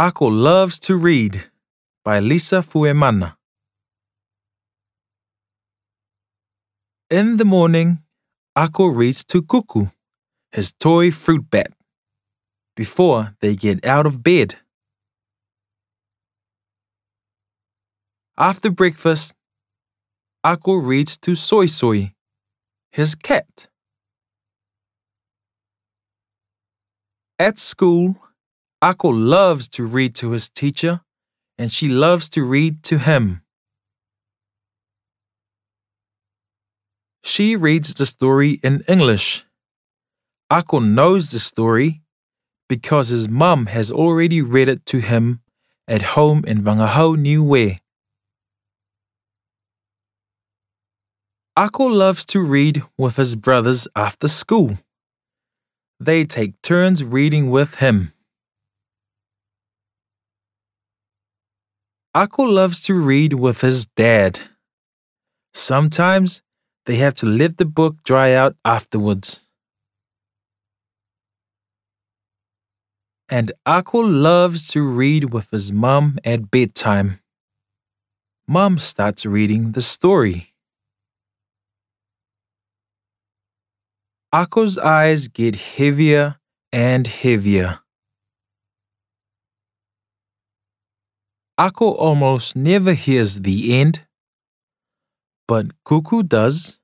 Ako Loves to Read by Lisa Fuemana. In the morning, Ako reads to Cuckoo, his toy fruit bat, before they get out of bed. After breakfast, Ako reads to Soy Soy, his cat. At school, Ako loves to read to his teacher, and she loves to read to him. She reads the story in English. Ako knows the story because his mum has already read it to him at home in Wangahau, Niue. Ako loves to read with his brothers after school. They take turns reading with him. Ako loves to read with his dad. Sometimes they have to let the book dry out afterwards. And Ako loves to read with his mum at bedtime. Mum starts reading the story. Ako's eyes get heavier and heavier. Ako almost never hears the end, but Cuckoo does.